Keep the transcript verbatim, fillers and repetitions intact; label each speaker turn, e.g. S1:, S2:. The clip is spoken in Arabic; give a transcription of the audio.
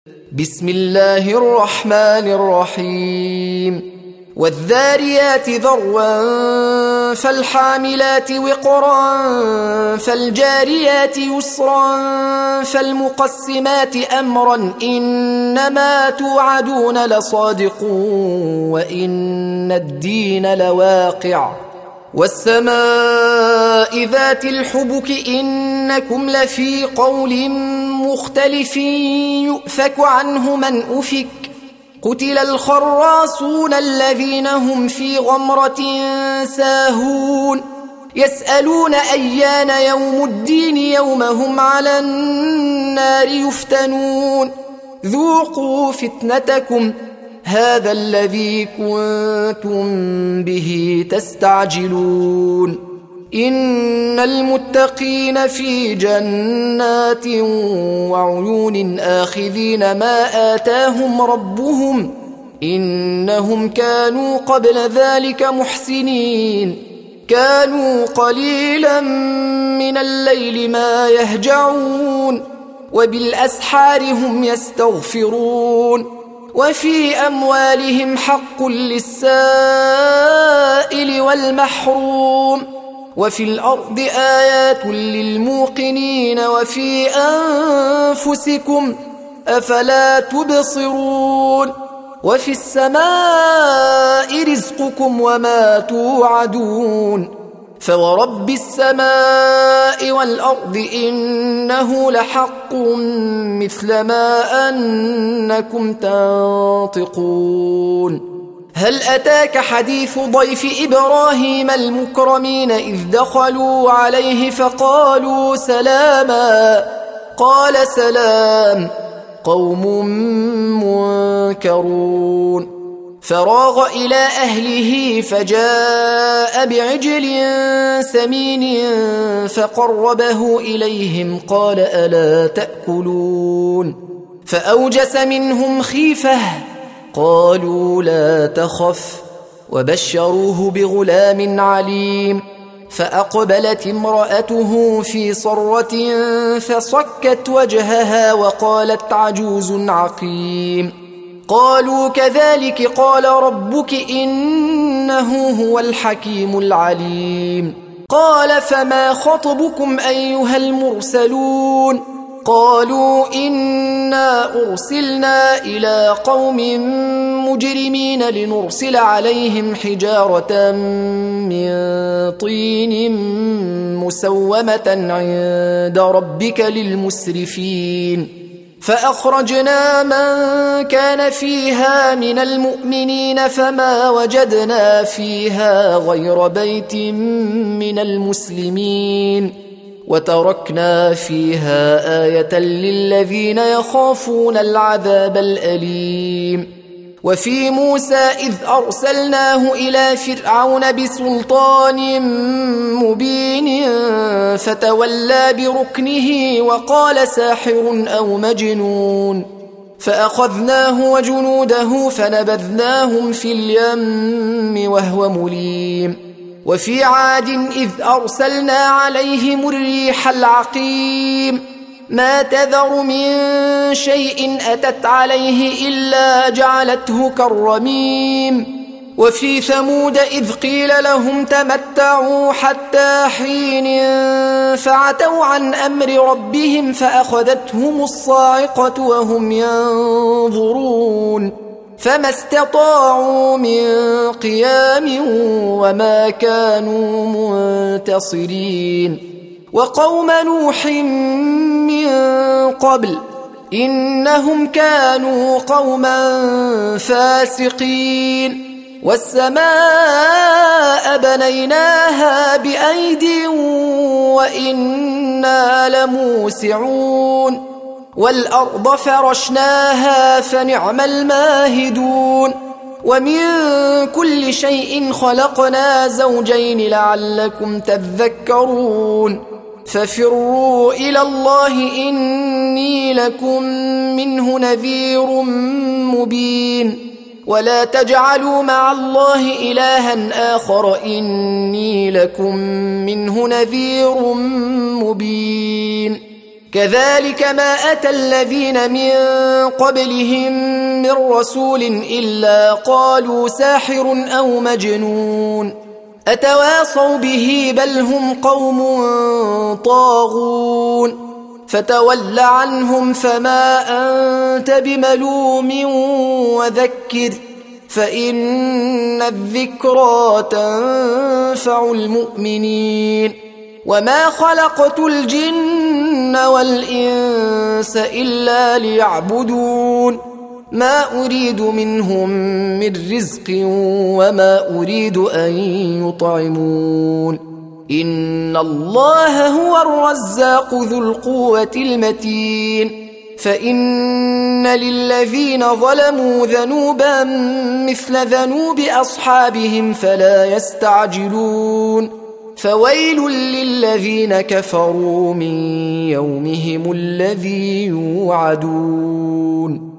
S1: بسم الله الرحمن الرحيم والذاريات ذروا فالحاملات وقرا فالجاريات يسرا فالمقسمات أمرا إنما توعدون لصادق وإن الدين لواقع والسماء ذات الحبك إنكم لفي قول مختلف يؤفك عنه من أفك قتل الخراصون الذين هم في غمرة ساهون يسألون أيان يوم الدين يوم هم على النار يفتنون ذوقوا فتنتكم هذا الذي كنتم به تستعجلون إن المتقين في جنات وعيون آخذين ما آتاهم ربهم إنهم كانوا قبل ذلك محسنين كانوا قليلا من الليل ما يهجعون وبالأسحار هم يستغفرون وفي أموالهم حق للسائل والمحروم وفي الأرض آيات للموقنين وفي أنفسكم أفلا تبصرون وفي السماء رزقكم وما توعدون فورب السماء والأرض إنه لحق مثل ما أنكم تنطقون هل أتاك حديث ضيف إبراهيم المكرمين إذ دخلوا عليه فقالوا سلاما قال سلام قوم منكرون فراغ إلى أهله فجاء بعجل سمين فقربه إليهم قال ألا تأكلون فأوجس منهم خيفة قالوا لا تخف وبشروه بغلام عليم فأقبلت امرأته في صرة فصكت وجهها وقالت عجوز عقيم قالوا كذلك قال ربك إنه هو الحكيم العليم قال فما خطبكم أيها المرسلون قالوا إنا أرسلنا إلى قوم مجرمين لنرسل عليهم حجارة من طين مسومة عند ربك للمسرفين فأخرجنا من كان فيها من المؤمنين فما وجدنا فيها غير بيت من المسلمين وتركنا فيها آية للذين يخافون العذاب الأليم وفي موسى إذ أرسلناه إلى فرعون بسلطان مبين فتولى بركنه وقال ساحر أو مجنون فأخذناه وجنوده فنبذناهم في اليم وهو مليم وفي عاد إذ أرسلنا عليهم الريح العقيم ما تذر من شيء أتت عليه إلا جعلته كالرميم وفي ثمود إذ قيل لهم تمتعوا حتى حين فعتوا عن أمر ربهم فأخذتهم الصاعقة وهم ينظرون فما استطاعوا من قيام وما كانوا منتصرين وقوم نوح من قبل إنهم كانوا قوما فاسقين والسماء بنيناها بأيد وإنا لموسعون والأرض فرشناها فنعم الماهدون ومن كل شيء خلقنا زوجين لعلكم تذكرون ففروا إلى الله إني لكم منه نذير مبين ولا تجعلوا مع الله إلها آخر إني لكم منه نذير مبين كذلك ما أتى الذين من قبلهم من رسول إلا قالوا ساحر أو مجنون أتواصوا به بل هم قوم طاغون فتول عنهم فما أنت بملوم وذكر فإن الذكرى تنفع المؤمنين وما خلقت الجن والإنس إلا ليعبدون ما أريد منهم من رزق وما أريد أن يطعمون إن الله هو الرزاق ذو القوة المتين فإن للذين ظلموا ذنوبا مثل ذنوب أصحابهم فلا يستعجلون فويل للذين كفروا من يومهم الذي يوعدون